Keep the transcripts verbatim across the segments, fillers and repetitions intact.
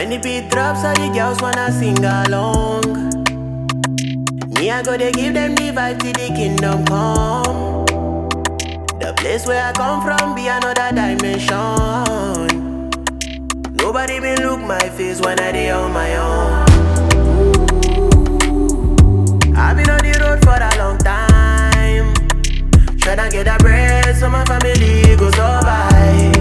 When the beat drops, all the girls wanna sing along. Me, I go to give them the vibe till the kingdom come. The place where I come from be another dimension. Nobody been look my face when I dey on my own. I've been on the road for a long time, tryna get a bread so my family go survive.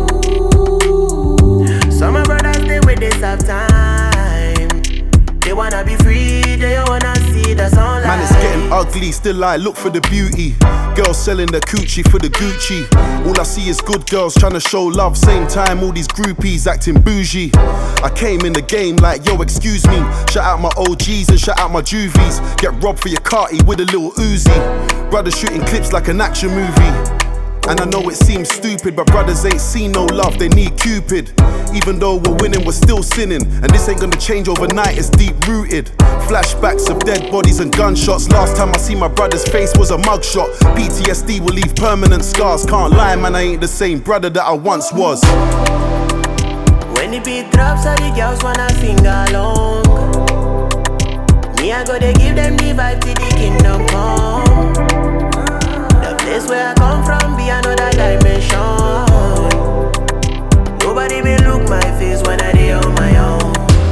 Some of my brothers stay with this half time. They wanna be free, they don't wanna see the sunlight. Man, it's getting ugly, still I look for the beauty. Girls selling the coochie for the Gucci. All I see is good girls trying to show love. Same time, all these groupies acting bougie. I came in the game like, yo, excuse me. Shout out my O Gs and shout out my juvies. Get robbed for your carty with a little Uzi. Brothers shooting clips like an action movie. And I know it seems stupid, but brothers ain't seen no love, they need Cupid. Even though we're winning, we're still sinning. And this ain't gonna change overnight, it's deep rooted. Flashbacks of dead bodies and gunshots. Last time I see my brother's face was a mugshot. P T S D will leave permanent scars. Can't lie, man, I ain't the same brother that I once was. When the beat drops, all the girls wanna sing along. Me, I go to give them the vibe till the kingdom come. The place where I come from be another dimension. Nobody been look my face when I dey on my own.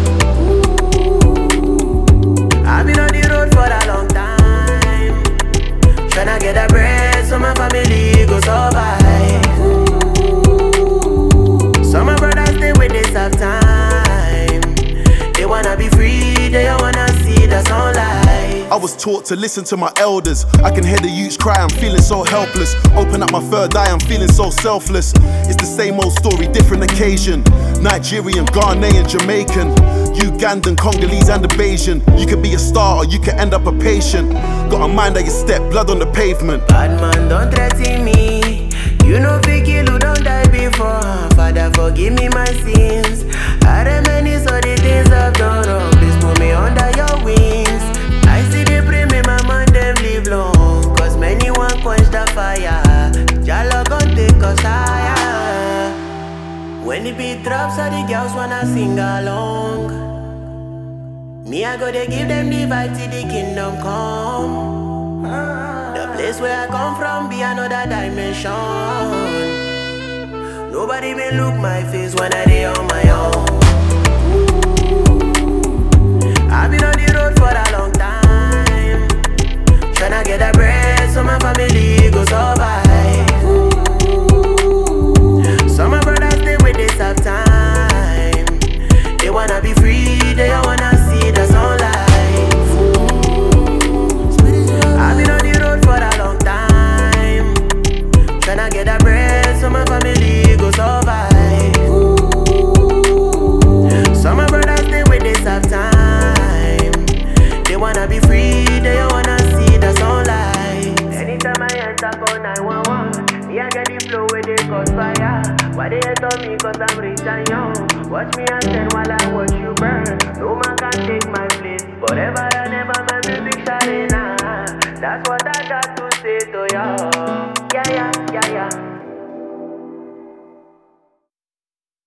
I've been on the road for a long time, tryna get a bread so my family go survive. Some of my brothers stay with this half time. They wanna be free, they don't wanna see the sunlight. I was taught to listen to my elders. I can hear the youths cry, I'm feeling so helpless. Open up my third eye, I'm feeling so selfless. It's the same old story, different occasion. Nigerian, Ghanaian, Jamaican, Ugandan, Congolese and a Bayesian. You could be a star or you could end up a patient. Got a mind that you step, blood on the pavement. Bad man, don't threaten me. You know fi kill who don't die before. Father, forgive me my sins. I reminisce all the things I've done wrong. Please put me under your wings. I see they pray me my man them live long, cause many want quench the fire. Jalo gon' take us higher. When the beat drops, all the girls wanna sing along. Me, I go to give them the vibe till the kingdom come. The place where I come from be another dimension. Nobody been look my face when I dey on my own. I've been on the road for a long time, tryna get a bread so my family go survive. Some of my brothers stay with this half time. They wanna be free, they don't wanna see the sunlight. I've been on the road for a long time, tryna get a bread so my family go survive. Some of my brothers stay with this half time. They wanna be free, they don't wanna see the sunlight. Anytime I enter call nine one one, me I get the flow where they cause fire. Why they hate on me cause I'm rich and young? Watch me and